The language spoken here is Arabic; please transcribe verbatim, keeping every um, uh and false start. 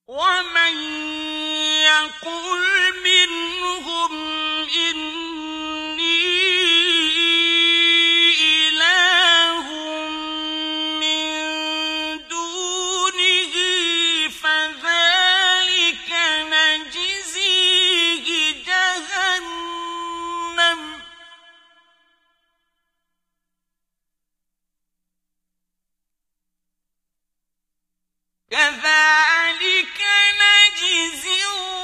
ومن يقل منهم إني إله من دونه فذلك نجزيه جهنم كذلك نجزي